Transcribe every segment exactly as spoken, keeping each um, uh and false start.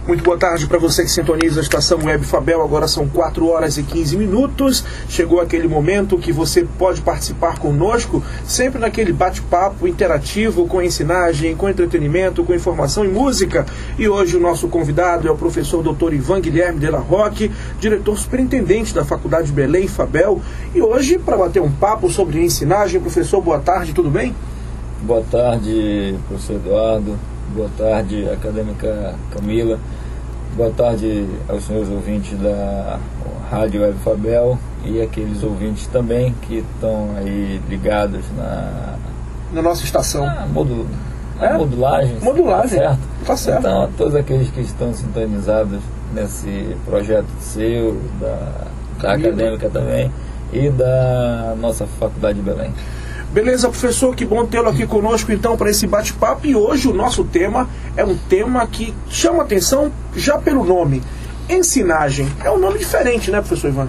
Muito boa tarde para você que sintoniza a estação Web Fabel. Agora são quatro horas e quinze minutos. Chegou aquele momento que você pode participar conosco, sempre naquele bate-papo interativo, com ensinagem, com entretenimento, com informação e música. E hoje o nosso convidado é o professor doutor Ivan Guilherme de la Rocque, diretor superintendente da Faculdade Belém Fabel. E hoje, para bater um papo sobre ensinagem, professor, boa tarde, tudo bem? Boa tarde, professor Eduardo. Boa tarde, acadêmica Camila. Boa tarde aos senhores ouvintes da Rádio Web Fabel e aqueles ouvintes também que estão aí ligados na, na nossa estação. Na modu, na é? modulagem. Modulagem, tá certo? Tá certo. Então, a todos aqueles que estão sintonizados nesse projeto seu, da, da acadêmica também e da nossa Faculdade de Belém. Beleza, professor, que bom tê-lo aqui conosco então para esse bate-papo. E hoje o nosso tema é um tema que chama atenção já pelo nome. Ensinagem. É um nome diferente, né, professor Ivan?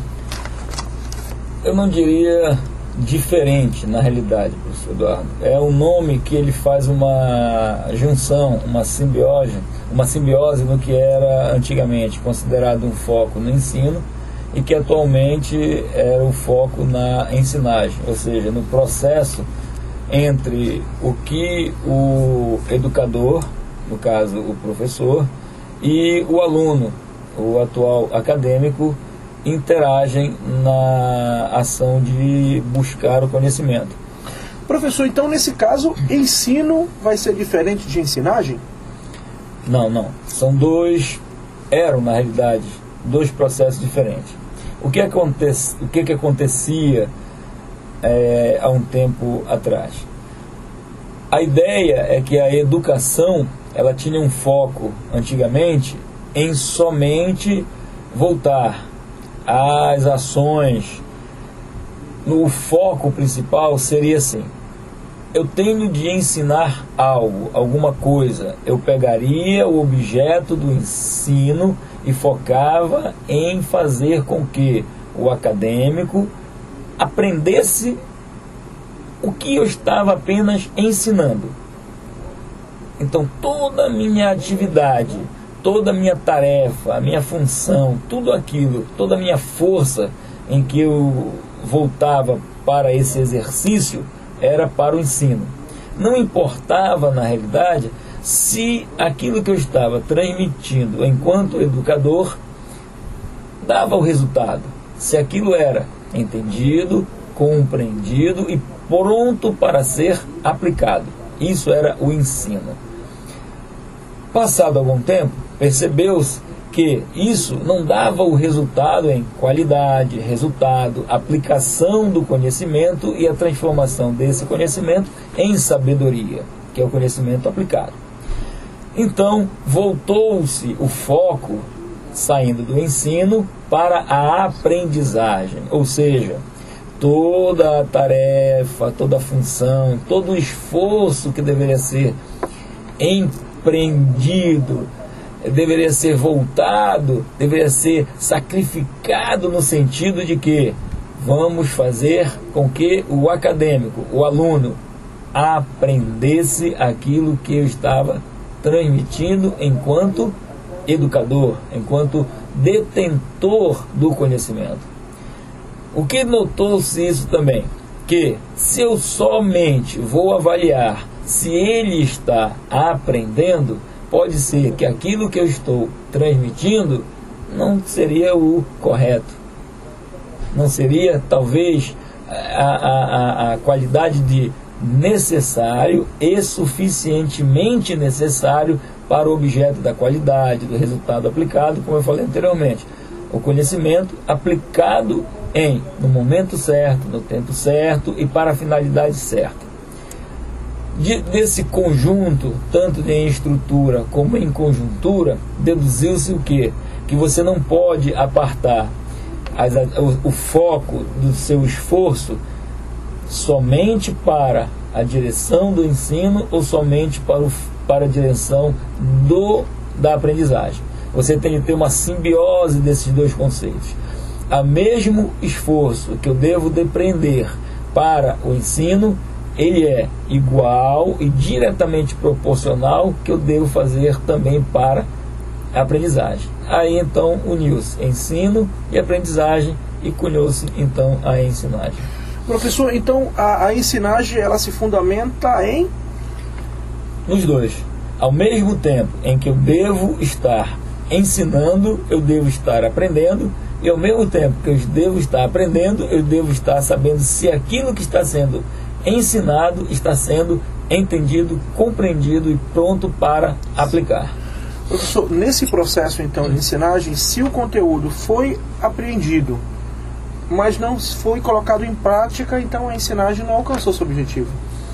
Eu não diria diferente, na realidade, professor Eduardo. É um nome que ele faz uma junção, uma simbiose, uma simbiose no que era antigamente considerado um foco no ensino, e que atualmente era o foco na ensinagem, ou seja, no processo entre o que o educador, no caso o professor, e o aluno, o atual acadêmico, interagem na ação de buscar o conhecimento. Professor, então nesse caso, ensino vai ser diferente de ensinagem? Não, não. São dois, eram na realidade, dois processos diferentes. O que, acontece, o que, que acontecia é, há um tempo atrás? A ideia é que a educação ela tinha um foco, antigamente, em somente voltar às ações. O foco principal seria assim: eu tenho de ensinar algo, alguma coisa. Eu pegaria o objeto do ensino e focava em fazer com que o acadêmico aprendesse o que eu estava apenas ensinando. Então toda a minha atividade, toda a minha tarefa, a minha função, tudo aquilo, toda a minha força em que eu voltava para esse exercício era para o ensino. Não importava, na realidade, se aquilo que eu estava transmitindo enquanto educador dava o resultado, se aquilo era entendido, compreendido e pronto para ser aplicado. Isso era o ensino. Passado algum tempo, percebeu-se que isso não dava o resultado em qualidade, resultado, aplicação do conhecimento e a transformação desse conhecimento em sabedoria, que é o conhecimento aplicado. Então, voltou-se o foco, saindo do ensino, para a aprendizagem, ou seja, toda a tarefa, toda a função, todo o esforço que deveria ser empreendido, deveria ser voltado, deveria ser sacrificado no sentido de que vamos fazer com que o acadêmico, o aluno, aprendesse aquilo que eu estava transmitindo enquanto educador, enquanto detentor do conhecimento. O que notou-se isso também? Que se eu somente vou avaliar se ele está aprendendo, pode ser que aquilo que eu estou transmitindo não seria o correto. Não seria, talvez, a, a, a qualidade de necessário e suficientemente necessário para o objeto da qualidade, do resultado aplicado, como eu falei anteriormente. O conhecimento aplicado em, no momento certo, no tempo certo e para a finalidade certa. De, desse conjunto, tanto em estrutura como em conjuntura, deduziu-se o quê? Que você não pode apartar as, o, o foco do seu esforço somente para a direção do ensino ou somente para, o, para a direção do, da aprendizagem. Você tem que ter uma simbiose desses dois conceitos. A mesmo esforço que eu devo depreender para o ensino, ele é igual e diretamente proporcional que eu devo fazer também para aprendizagem. Aí então uniu-se ensino e aprendizagem e cunhou-se então a ensinagem. Professor, então a, a ensinagem ela se fundamenta em? Nos dois. Ao mesmo tempo em que eu devo estar ensinando, eu devo estar aprendendo, e ao mesmo tempo que eu devo estar aprendendo, eu devo estar sabendo se aquilo que está sendo ensinado está sendo entendido, compreendido e pronto para aplicar. Professor, nesse processo então de ensinagem, se o conteúdo foi apreendido, mas não foi colocado em prática, então a ensinagem não alcançou seu objetivo.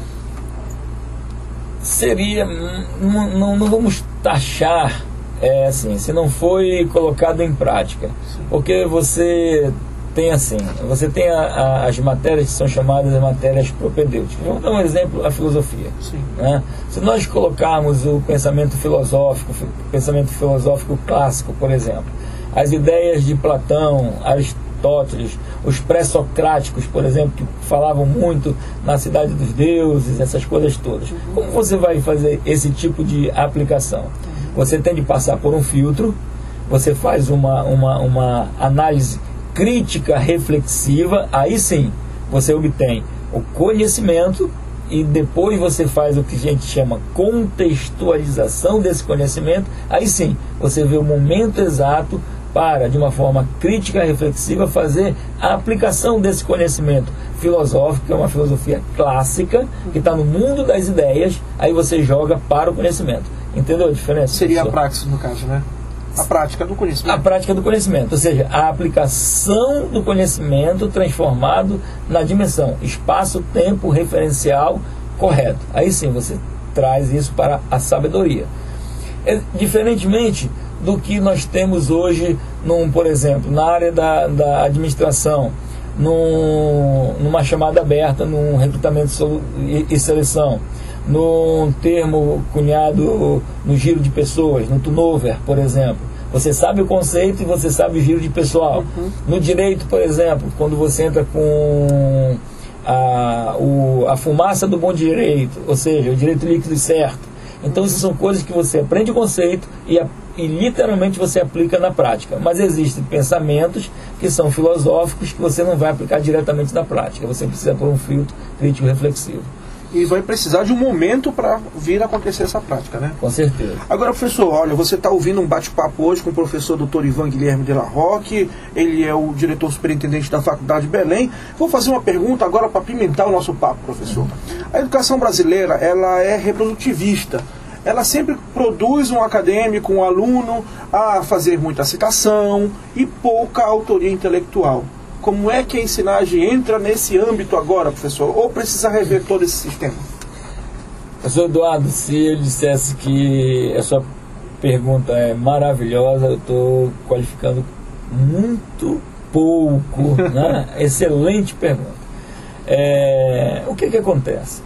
Seria, não, não, não vamos taxar, é assim, se não foi colocado em prática. Sim. Porque você tem assim, você tem a, a, as matérias que são chamadas de matérias propedêuticas. Vamos dar um exemplo, a filosofia. Sim. Né? Se nós colocarmos o pensamento filosófico, o pensamento filosófico clássico, por exemplo, as ideias de Platão, Aristóteles, os pré-socráticos, por exemplo, que falavam muito na cidade dos deuses, essas coisas todas. Uhum. Como você vai fazer esse tipo de aplicação? Uhum. Você tem de passar por um filtro, você faz uma, uma, uma análise crítica reflexiva, aí sim você obtém o conhecimento e depois você faz o que a gente chama contextualização desse conhecimento, aí sim você vê o momento exato para, de uma forma crítica reflexiva, fazer a aplicação desse conhecimento filosófico, que é uma filosofia clássica, que está no mundo das ideias, aí você joga para o conhecimento. Entendeu a diferença? Seria a praxis, no caso, né? A prática do conhecimento. A prática do conhecimento, ou seja, a aplicação do conhecimento transformado na dimensão espaço-tempo referencial correto. Aí sim você traz isso para a sabedoria. É, diferentemente do que nós temos hoje, num, por exemplo, na área da, da administração, num, numa chamada aberta, num recrutamento e, e seleção, num termo cunhado no giro de pessoas, no turnover, por exemplo. Você sabe o conceito e você sabe o giro de pessoal. Uhum. No direito, por exemplo, quando você entra com a, o, a fumaça do bom direito, ou seja, o direito líquido e certo. Então, essas são coisas que você aprende o conceito e, a, e literalmente você aplica na prática. Mas existem pensamentos que são filosóficos que você não vai aplicar diretamente na prática. Você precisa pôr um filtro crítico reflexivo. E vai precisar de um momento para vir a acontecer essa prática, né? Com certeza. Agora, professor, olha, você está ouvindo um bate-papo hoje com o professor doutor Ivan Guilherme de la Roque, ele é o diretor superintendente da Faculdade de Belém. Vou fazer uma pergunta agora para pimentar o nosso papo, professor. A educação brasileira, ela é reprodutivista. Ela sempre produz um acadêmico, um aluno, a fazer muita citação e pouca autoria intelectual. Como é que a ensinagem entra nesse âmbito agora, professor? Ou precisa rever todo esse sistema? Professor Eduardo, se ele dissesse que a sua pergunta é maravilhosa, eu estou qualificando muito pouco, né? Excelente pergunta. É, o que que acontece?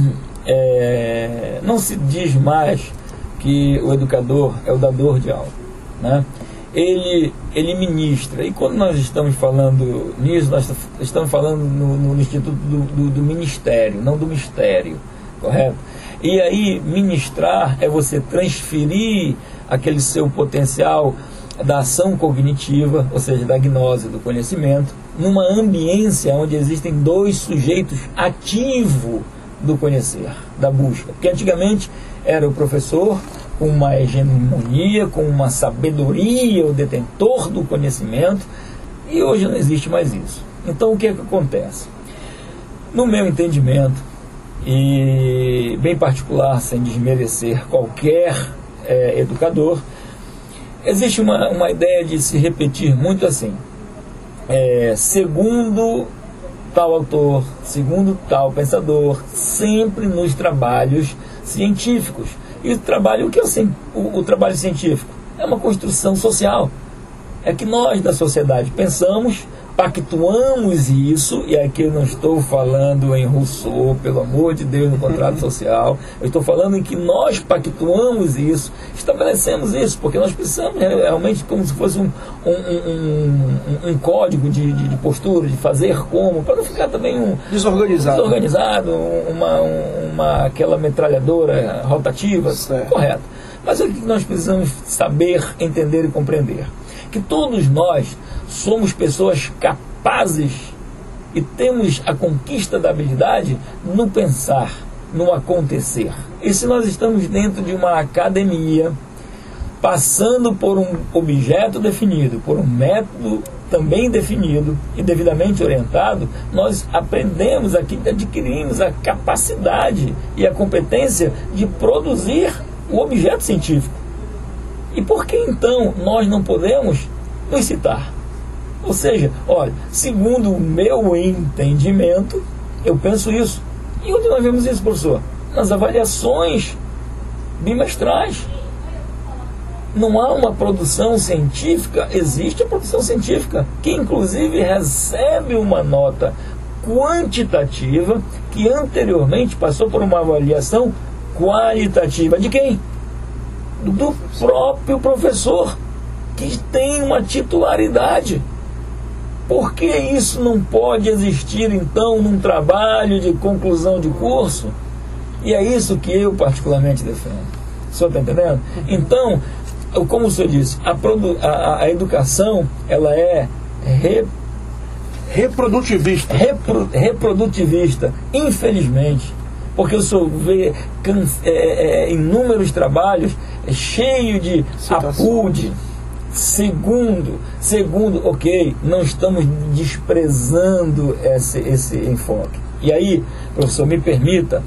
É, não se diz mais que o educador é o dador de aula, né? Ele, ele ministra, e quando nós estamos falando nisso, nós estamos falando no, no Instituto do, do, do Ministério, não do Mistério, correto? E aí, ministrar é você transferir aquele seu potencial da ação cognitiva, ou seja, da gnose do conhecimento, numa ambiência onde existem dois sujeitos ativos do conhecer, da busca. Porque antigamente era o professor com uma hegemonia, com uma sabedoria, o detentor do conhecimento, e hoje não existe mais isso. Então o que é que acontece? No meu entendimento, e bem particular, sem desmerecer qualquer é, educador, existe uma, uma ideia de se repetir muito assim, é, segundo tal autor, segundo tal pensador, sempre nos trabalhos científicos. E o trabalho, o que é o, o trabalho científico? É uma construção social. É que nós da sociedade pensamos, pactuamos isso, e aqui eu não estou falando em Rousseau, pelo amor de Deus, no contrato social, eu estou falando em que nós pactuamos isso, estabelecemos isso, porque nós precisamos realmente como se fosse um, um, um, um, um código de, de, de postura, de fazer como, para não ficar também um desorganizado, desorganizado uma, uma, aquela metralhadora rotativa, certo. Correto. Mas o que nós precisamos saber, entender e compreender? Que todos nós somos pessoas capazes e temos a conquista da habilidade no pensar, no acontecer. E se nós estamos dentro de uma academia, passando por um objeto definido, por um método também definido e devidamente orientado, nós aprendemos aqui, adquirimos a capacidade e a competência de produzir o objeto científico. E por que então nós não podemos nos citar? Ou seja, olha, segundo o meu entendimento, eu penso isso. E onde nós vemos isso, professor? Nas avaliações bimestrais. Não há uma produção científica, existe a produção científica, que inclusive recebe uma nota quantitativa que anteriormente passou por uma avaliação qualitativa. De quem? Do próprio professor, que tem uma titularidade. Por que isso não pode existir, então, num trabalho de conclusão de curso? E é isso que eu particularmente defendo. O senhor está entendendo? Então, como o senhor disse, a, produ a, a educação, ela é re reprodutivista. Repro reprodutivista, infelizmente. Porque o senhor vê é, é, inúmeros trabalhos é, cheio de apude. Segundo, segundo, ok, não estamos desprezando esse, esse enfoque. E aí, professor, me permita,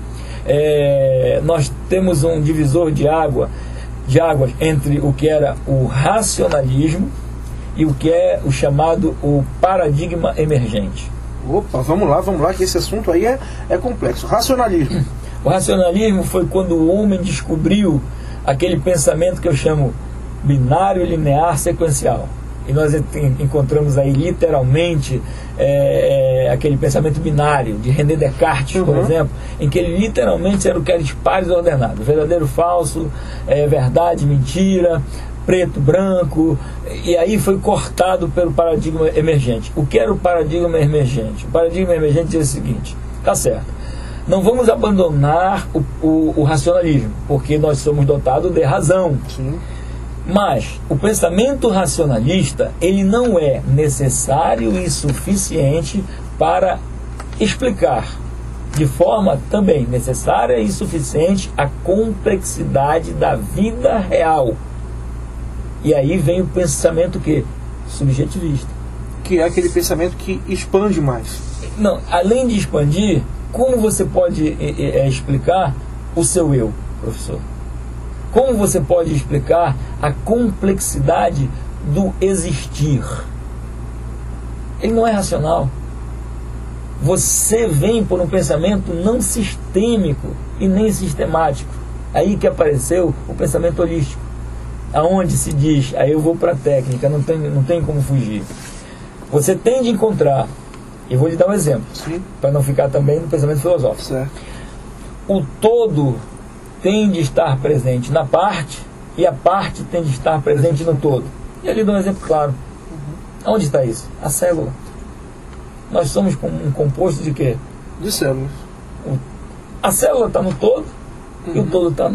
é, nós temos um divisor de água, de águas entre o que era o racionalismo e o que é o chamado o paradigma emergente. Opa, vamos lá, vamos lá, que esse assunto aí é, é complexo. Racionalismo. O racionalismo foi quando o homem descobriu aquele pensamento que eu chamo binário, linear, sequencial. E nós encontramos aí literalmente é, é, aquele pensamento binário de René Descartes, uhum. por exemplo, em que ele literalmente era o que era pares ordenados, verdadeiro, falso, é, verdade, mentira, preto, branco, e aí foi cortado pelo paradigma emergente. O que era o paradigma emergente? O paradigma emergente diz o seguinte: tá certo, não vamos abandonar o, o, o racionalismo, porque nós somos dotados de razão. Sim. Mas o pensamento racionalista, ele não é necessário e suficiente para explicar de forma também necessária e suficiente a complexidade da vida real. E aí vem o pensamento que? Subjetivista. Que é aquele pensamento que expande mais. Não, além de expandir, como você pode é, é, explicar o seu eu, professor? Como você pode explicar a complexidade do existir? Ele não é racional. Você vem por um pensamento não sistêmico e nem sistemático. Aí que apareceu o pensamento holístico, aonde se diz, aí eu vou para a técnica, não tem, não tem como fugir. Você tem de encontrar, e vou lhe dar um exemplo, para não ficar também no pensamento filosófico. Certo. O todo tem de estar presente na parte e a parte tem de estar presente no todo. E ali dou um exemplo claro. Uhum. Onde está isso? A célula. Nós somos um composto de quê? De células. A célula está no todo uhum. e o todo está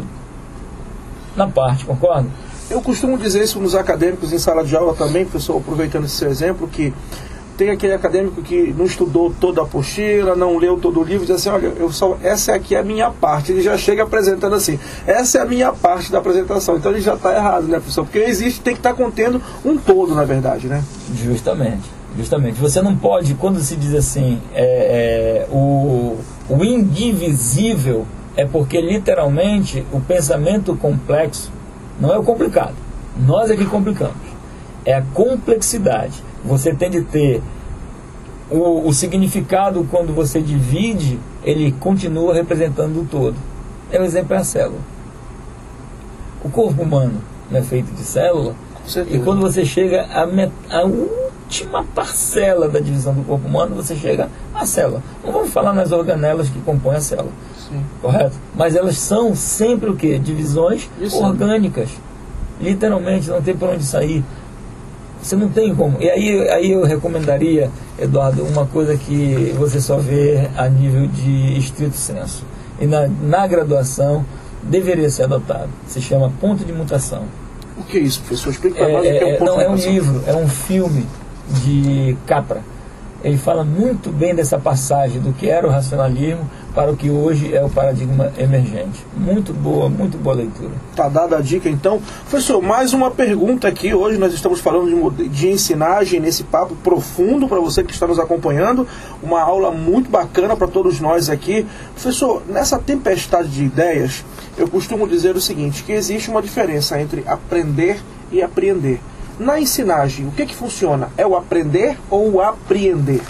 na parte, concorda? Eu costumo dizer isso nos acadêmicos em sala de aula também, professor, aproveitando esse seu exemplo, que tem aquele acadêmico que não estudou toda a apostila, não leu todo o livro, diz assim, olha, eu só, essa aqui é a minha parte. Ele já chega apresentando assim, essa é a minha parte da apresentação. Então ele já está errado, né, professor? Porque existe, tem que estar tá contendo um todo, na verdade, né? Justamente, justamente. Você não pode, quando se diz assim, é, é, o, o indivisível, é porque literalmente o pensamento complexo não é o complicado. Nós é que complicamos. É a complexidade. Você tem de ter o, o significado quando você divide, ele continua representando o todo. É o exemplo é a célula. O corpo humano não é feito de célula. E quando você chega à met, a última parcela da divisão do corpo humano, você chega à célula. Não vamos falar nas organelas que compõem a célula. Sim. Correto? Mas elas são sempre o quê? Divisões Isso. orgânicas. Literalmente, não tem por onde sair. Você não tem como. E aí, aí eu recomendaria, Eduardo, uma coisa que você só vê a nível de estrito senso. E na, na graduação, deveria ser adotado. Se chama ponto de mutação. O que é isso, professor? Explica para É, nós o que é é, um ponto não, de é um mutação. livro, é um filme de Capra. Ele fala muito bem dessa passagem do que era o racionalismo para o que hoje é o paradigma emergente. Muito boa, muito boa leitura. Tá dada a dica, então. Professor, mais uma pergunta aqui. Hoje nós estamos falando de, de ensinagem nesse papo profundo para você que está nos acompanhando. Uma aula muito bacana para todos nós aqui. Professor, nessa tempestade de ideias, eu costumo dizer o seguinte, que existe uma diferença entre aprender e apreender. Na ensinagem, o que que funciona? É o aprender ou o apreender?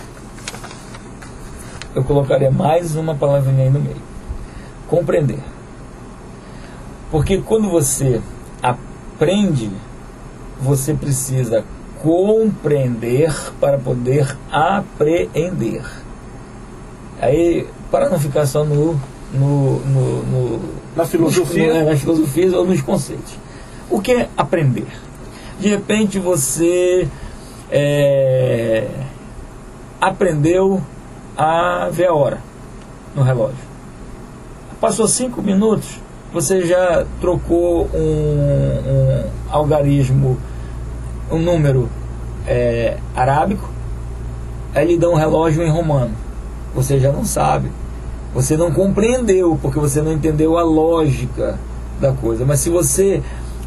Eu colocaria mais uma palavrinha aí no meio. Compreender. Porque quando você aprende, você precisa compreender para poder apreender. Aí, para não ficar só no, no, no, no na filosofia, no, nas filosofias ou nos conceitos. O que é aprender? De repente você é, aprendeu a ver a hora no relógio. Passou cinco minutos, você já trocou um, um algarismo, um número é, arábico, aí lhe dá um relógio em romano. Você já não sabe. Você não compreendeu, porque você não entendeu a lógica da coisa. Mas se você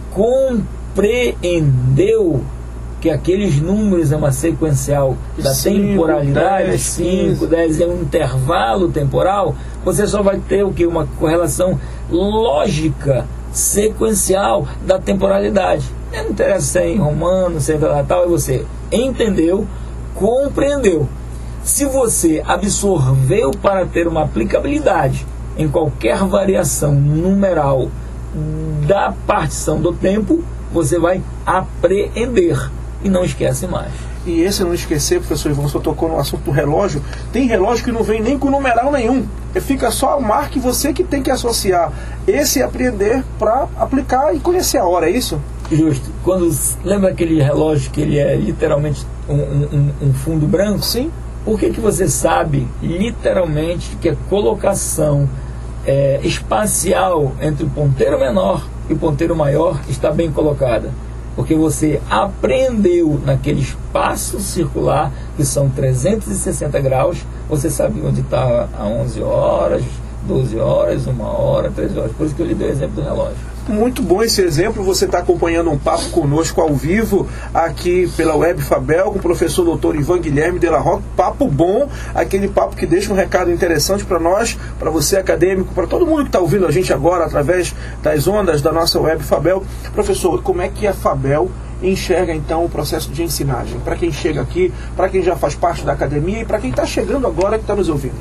compreendeu que aqueles números é uma sequencial da cinco, temporalidade, cinco, dez é um intervalo temporal, você só vai ter o que? Uma correlação lógica sequencial da temporalidade. Não interessa se é em romano, se é tal, e você entendeu, compreendeu. Se você absorveu para ter uma aplicabilidade em qualquer variação numeral da partição do tempo, você vai apreender e não esquece mais. E esse não esquecer, professor Ivan, só tocou no assunto do relógio. Tem relógio que não vem nem com numeral nenhum. Fica só a marca e você que tem que associar esse aprender para aplicar e conhecer a hora, é isso? Justo. Quando, lembra aquele relógio que ele é literalmente um, um, um fundo branco? Sim. Por que que você sabe literalmente que a colocação é, espacial entre o ponteiro menor e o ponteiro maior está bem colocada? Porque você aprendeu naquele espaço circular, que são trezentos e sessenta graus, você sabe onde está a onze horas, doze horas, uma hora, três horas. Por isso que eu lhe dei o exemplo do relógio. Muito bom esse exemplo. Você está acompanhando um papo conosco ao vivo aqui pela Web Fabel com o professor doutor Ivan Guilherme de la Rocque. Papo bom, aquele papo que deixa um recado interessante para nós, para você acadêmico, para todo mundo que está ouvindo a gente agora através das ondas da nossa Web Fabel. Professor, como é que a Fabel enxerga então o processo de ensinagem? Para quem chega aqui, para quem já faz parte da academia e para quem está chegando agora que está nos ouvindo.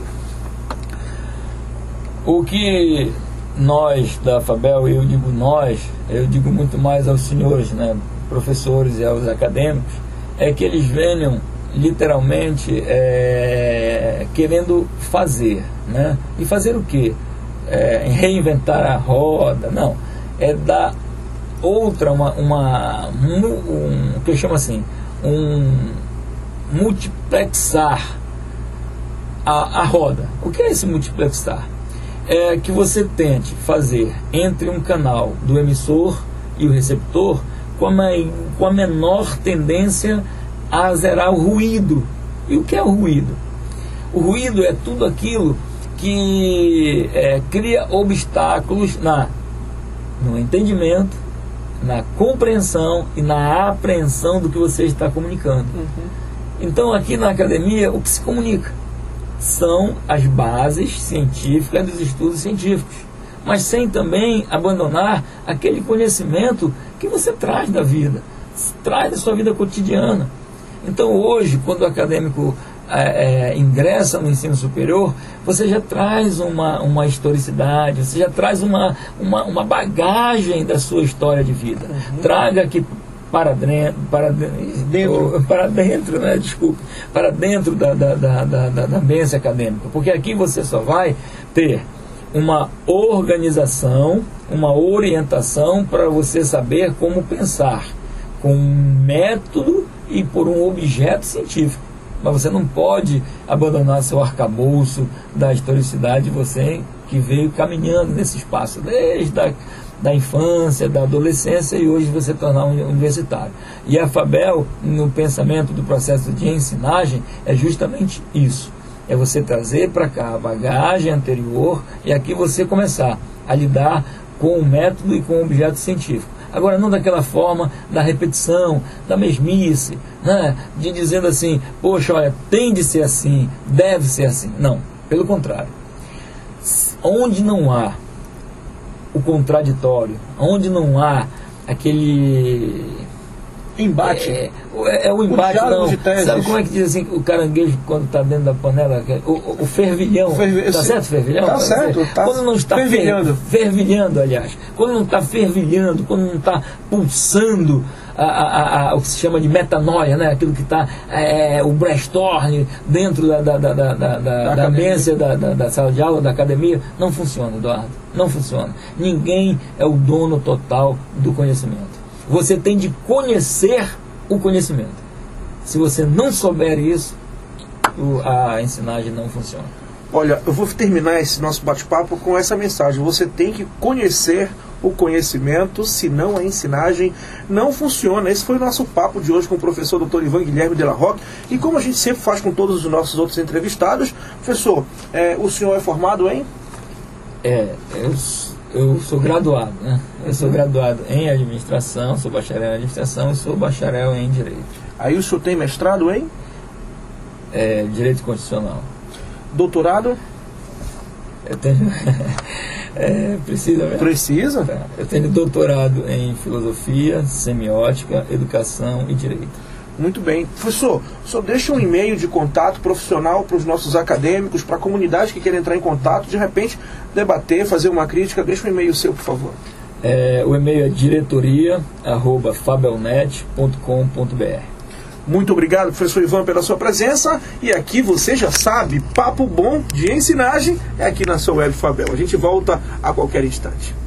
O que nós da Fabel, eu digo nós, eu digo muito mais aos senhores, né, professores e aos acadêmicos, é que eles venham literalmente é, querendo fazer, né? E fazer o quê? É, reinventar a roda? Não, é dar outra, uma, uma um, que eu chamo assim, um multiplexar a, a roda. O que é esse multiplexar? É que você tente fazer entre um canal do emissor e o receptor com a, com a menor tendência a zerar o ruído. E o que é o ruído? O ruído é tudo aquilo que é, cria obstáculos na, no entendimento, na compreensão e na apreensão do que você está comunicando. Uhum. Então aqui na academia o que se comunica são as bases científicas dos estudos científicos, mas sem também abandonar aquele conhecimento que você traz da vida, traz da sua vida cotidiana. Então hoje, quando o acadêmico é, é, ingressa no ensino superior, você já traz uma, uma historicidade, você já traz uma, uma, uma bagagem da sua história de vida. Uhum. Traga aqui para dentro, para dentro, para dentro, né? Desculpe, para dentro da, da, da, da, da ambiência acadêmica, porque aqui você só vai ter uma organização, uma orientação para você saber como pensar, com um método e por um objeto científico. Mas você não pode abandonar seu arcabouço da historicidade, você que veio caminhando nesse espaço, desde a da infância, da adolescência, e hoje você tornar um universitário. E a Fabel, no pensamento do processo de ensinagem, é justamente isso. É você trazer para cá a bagagem anterior e aqui você começar a lidar com o método e com o objeto científico. Agora, não daquela forma da repetição, da mesmice, né? De dizendo assim, poxa, olha, tem de ser assim, deve ser assim. Não, pelo contrário. Onde não há o contraditório, onde não há aquele embate, é, é, é o embate, o não, de teses. Sabe como é que diz assim, o caranguejo quando está dentro da panela, o, o, o fervilhão, Fervi... tá certo fervilhão? Tá certo, tá quando não está fervilhando, fer, fervilhando, aliás, quando não está fervilhando, quando não está pulsando a, a, a, o que se chama de metanoia, né? Aquilo que está, é, o brainstorm dentro da, da, da, da, da, da, da ambiência da, da, da sala de aula, da academia, não funciona, Eduardo, não funciona. Ninguém é o dono total do conhecimento. Você tem de conhecer o conhecimento. Se você não souber isso, a ensinagem não funciona. Olha, eu vou terminar esse nosso bate-papo com essa mensagem. Você tem que conhecer o conhecimento, senão a ensinagem não funciona. Esse foi o nosso papo de hoje com o professor doutor Ivan Guilherme de la Rocque. E como a gente sempre faz com todos os nossos outros entrevistados, professor, é, o senhor é formado em? É, eu, eu sou graduado, né? Eu sou graduado em administração, sou bacharel em administração e sou bacharel em direito. Aí o senhor tem mestrado em? É, direito constitucional. Doutorado? Eu tenho... é, precisa mesmo? Precisa? Tá. Eu tenho doutorado em filosofia, semiótica, educação e direito. Muito bem. Professor, só deixa um e-mail de contato profissional para os nossos acadêmicos, para a comunidade que quer entrar em contato, de repente debater, fazer uma crítica. Deixa um e-mail seu, por favor. É, o e-mail é diretoria arroba fabelnet ponto com ponto br. Muito obrigado, professor Ivan, pela sua presença. E aqui você já sabe, papo bom de ensinagem é aqui na sua Web Fabel. A gente volta a qualquer instante.